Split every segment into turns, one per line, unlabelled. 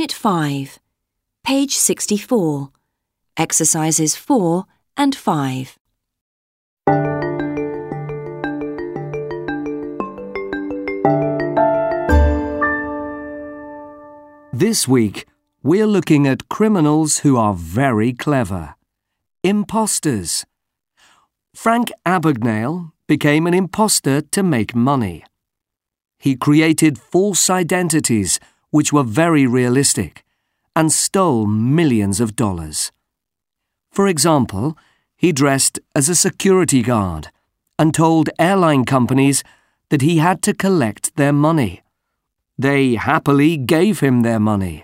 Unit 5, page 64, exercises 4 and 5.
This week, we're looking at criminals who are very clever. Imposters. Frank Abagnale became an imposter to make money. He created false identities which were very realistic and stole millions of dollars. For example, he dressed as a security guard and told airline companies that he had to collect their money. They happily gave him their money.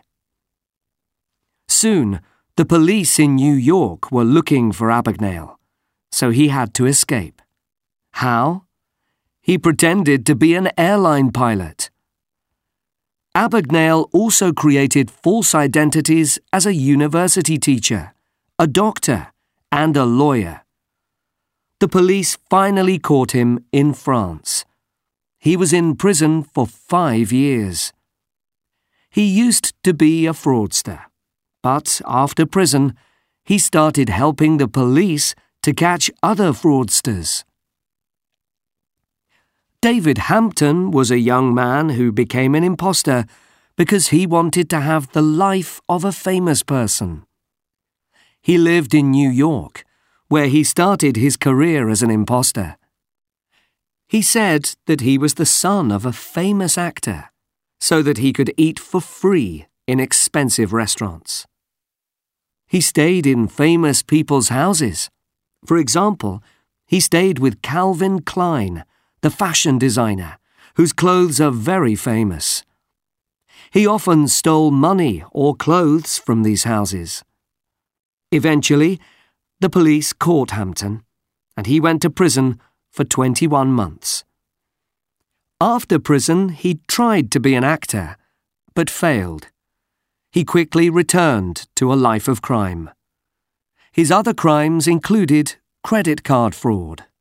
Soon, the police in New York were looking for Abagnale, so he had to escape. How? He pretended to be an airline pilot. Abagnale also created false identities as a university teacher, a doctor, and a lawyer. The police finally caught him in France. He was in prison for 5 years. He used to be a fraudster, but after prison, he started helping the police to catch other fraudsters. David Hampton was a young man who became an imposter because he wanted to have the life of a famous person. He lived in New York, where he started his career as an imposter. He said that he was the son of a famous actor, so that he could eat for free in expensive restaurants. He stayed in famous people's houses. For example, he stayed with Calvin Klein, the fashion designer, whose clothes are very famous. He often stole money or clothes from these houses. Eventually, the police caught Hampton, and he went to prison for 21 months. After prison, he tried to be an actor, but failed. He quickly returned to a life of crime. His other crimes included credit card fraud,